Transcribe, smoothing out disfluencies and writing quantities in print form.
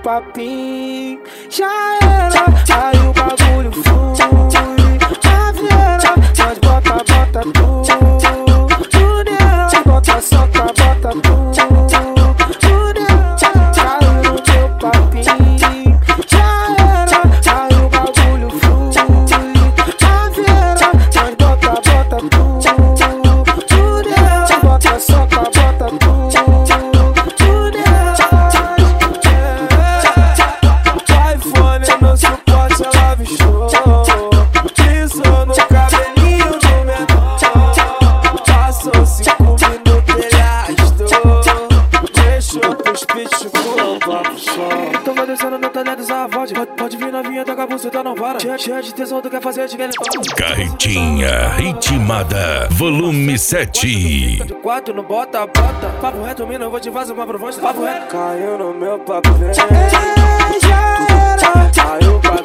papinho, já era. Aí o bagulho flui, a vieira, nós bota tudo nela, bota soca, bota tudo nela. Caiu no teu papinho, já era. Aí o bagulho flui, a vieira, nós bota tudo nela, bota soca, bota tudo nela. iPhone no suporte, ela bichou, pisou no cabelinho do menor, passou 5 minutos, ele arrastou, deixou pros pitbull pro chão. Tô descendo no talento, a voz, pode vir novinha, toca a buceta, não para. Cheia de tesão, tu quer fazer de galera. Carretinha ritmada, volume 7. 4 no bota. Papo reto, mina, eu vou te fazer uma proposta. Papo reto. Caiu no meu papel. Caiu pra